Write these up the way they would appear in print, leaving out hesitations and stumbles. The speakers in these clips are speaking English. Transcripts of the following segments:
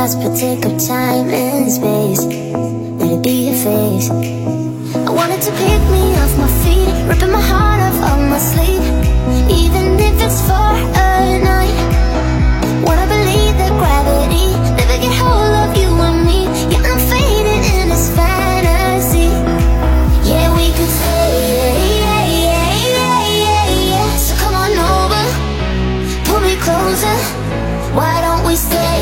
fast, but take up time and space. Let it be your face. I wanted to pick me off my feet, ripping my heart off of my sleeve, even if it's for a night. Wanna believe that gravity never get hold of you and me. Yeah, I'm fading in this fantasy. Yeah, we could stay, so come on over, pull me closer. Why don't we stay,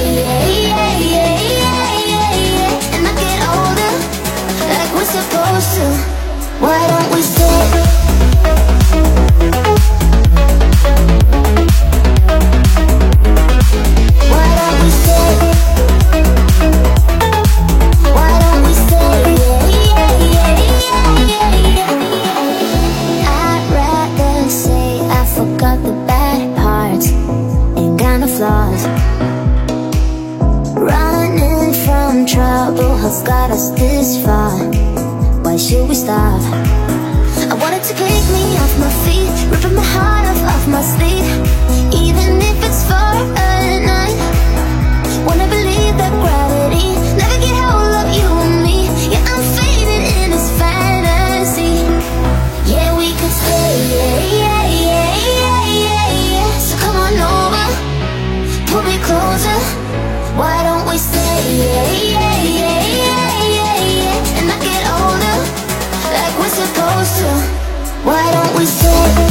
and I get older like we're supposed to. Why don't we stay? Why don't we stay? Why don't we stay? I'd rather say I forgot the bad parts, ain't got no flaws. Running from trouble has got us this far. Why should we stop? I wanted to pick me off my feet, ripping my heart off my sleeve, even if it's for a night. Wanna believe that gravity never get hold of you and me. Yeah, I'm fading in this fantasy. Yeah, we could stay, so come on over, pull me closer. Why don't we stay, and I get older like we're supposed to. Why don't we stay?